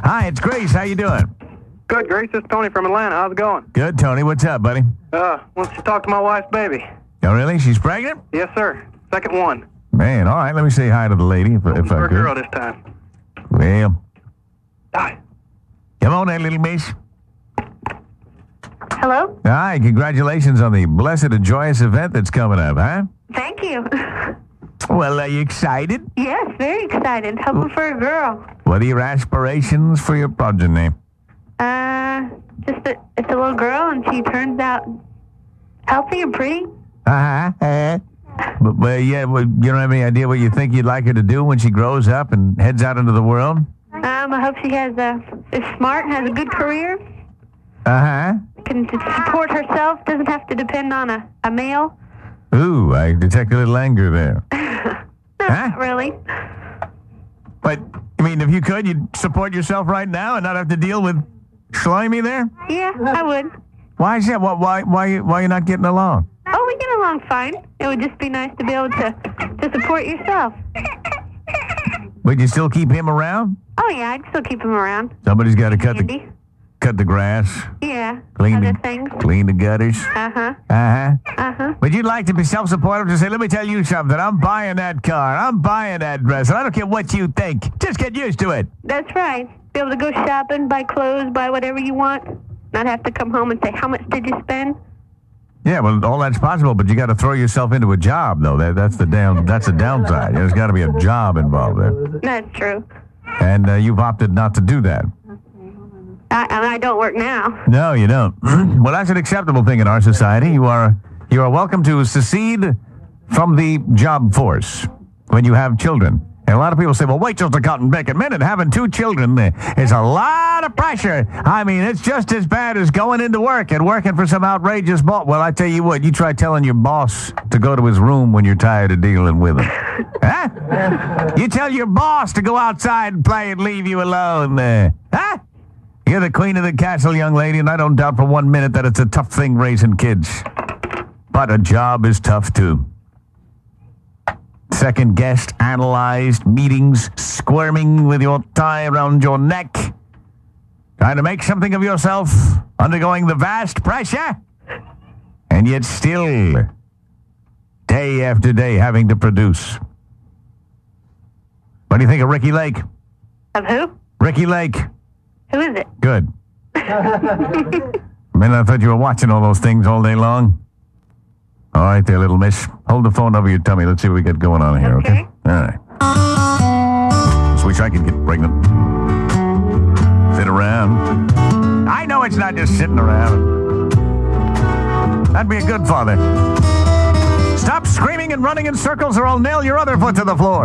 Hi, it's Grace. How you doing? Good, Grace. It's Tony from Atlanta. How's it going? Good, Tony. What's up, buddy? Wants to talk to my wife's baby. Oh, really? She's pregnant? Yes, sir. Second one. Man, all right. Let me say hi to the lady if I For a could. girl this time. Well, Hi. come on there, little miss. Hello? Hi, congratulations on the blessed and joyous event that's coming up, huh? Thank you. Well, are you excited? Yes, very excited. Hoping for a girl. What are your aspirations for your progeny? Just that it's a little girl and she turns out healthy and pretty. But you don't have any idea what you think you'd like her to do when she grows up and heads out into the world? I hope she is smart, has a good career, can support herself, doesn't have to depend on a male. Ooh, I detect a little anger there. Not really. But, I mean, if you could, you'd support yourself right now and not have to deal with Slimy there? Yeah, I would. Why is that? Why are you not getting along? Oh, we get along fine. It would just be nice to be able to support yourself. But you still keep him around? Oh, yeah, I'd still keep him around. Somebody's got to cut the grass. Yeah, Clean other the, things. Clean the gutters. Uh-huh. But you'd like to be self-supportive to say, let me tell you something. I'm buying that car. I'm buying that dress. And I don't care what you think. Just get used to it. That's right. Be able to go shopping, buy clothes, buy whatever you want. Not have to come home and say, how much did you spend? Yeah, well, all that's possible, but you got to throw yourself into a job, though. That's the downside. There's got to be a job involved there. That's true. And you've opted not to do that. I don't work now. No, you don't. Well, that's an acceptable thing in our society. You are welcome to secede from the job force when you have children. And a lot of people say, well, wait till the cotton bacon minute. Having 2 children is a lot of pressure. I mean, it's just as bad as going into work and working for some outrageous boss. Well, I tell you what, you try telling your boss to go to his room when you're tired of dealing with him. Huh? You tell your boss to go outside and play and leave you alone. Huh? You're the queen of the castle, young lady, and I don't doubt for 1 minute that it's a tough thing raising kids. But a job is tough, too. Second guessed, analyzed, meetings, squirming with your tie around your neck. Trying to make something of yourself, undergoing the vast pressure, and yet still, day after day, having to produce. What do you think of Ricky Lake? Of who? Ricky Lake. Who is it? Good. Man, I thought you were watching all those things all day long. All right there, little miss. Hold the phone over your tummy. Let's see what we got going on here, okay? All right. Just wish I could get pregnant. Sit around. I know it's not just sitting around. That'd be a good father. Stop screaming and running in circles or I'll nail your other foot to the floor.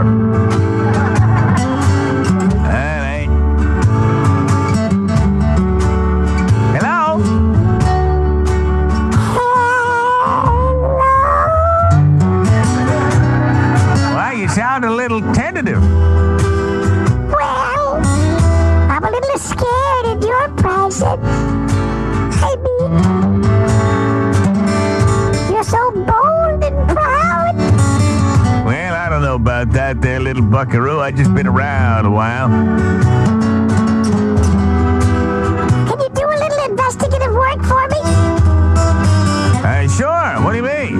Sound a little tentative. Well, I'm a little scared in your presence. I mean, you're so bold and proud. Well, I don't know about that there, little buckaroo. I just been around a while. Can you do a little investigative work for me? Sure. What do you mean?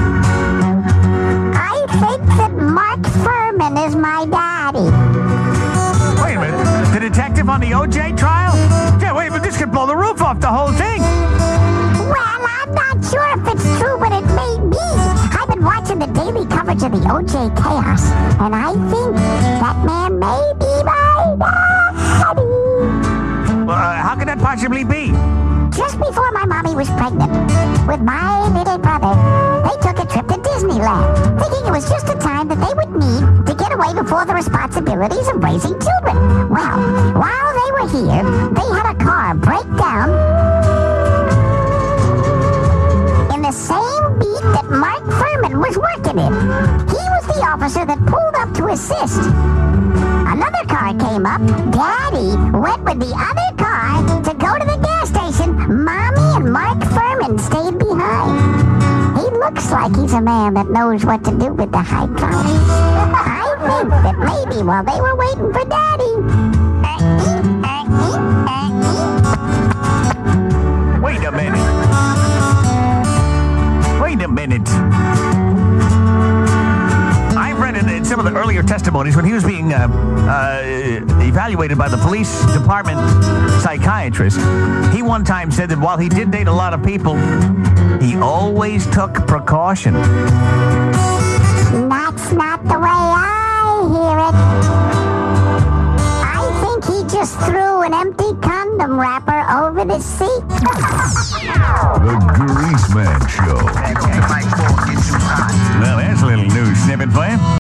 I think that Mark Furman is my daddy. Wait a minute. The detective on the O.J. trial? Yeah, wait, but this could blow the roof off the whole thing. Well, I'm not sure if it's true, but it may be. I've been watching the daily coverage of the O.J. chaos, and I think that man may be my daddy. How could that possibly be? Just before my mommy was pregnant with my little brother, they took a trip to Disneyland, thinking it was just a time that they would need to get away before the responsibilities of raising children. Well, while they were here, they had a car break down in the same beat that Mark Furman was working in. He was the officer that pulled up to assist. Another car came up. Daddy went with the other car to go to the gas station. Mommy and Mark Furman stayed behind. He looks like he's a man that knows what to do with the hydraulics. I think that maybe while they were waiting for Daddy, some of the earlier testimonies when he was being evaluated by the police department psychiatrist. He one time said that while he did date a lot of people, he always took precaution. That's not the way I hear it. I think he just threw an empty condom wrapper over the seat. The Greaseman Show. Well, there's a little news snippet for you.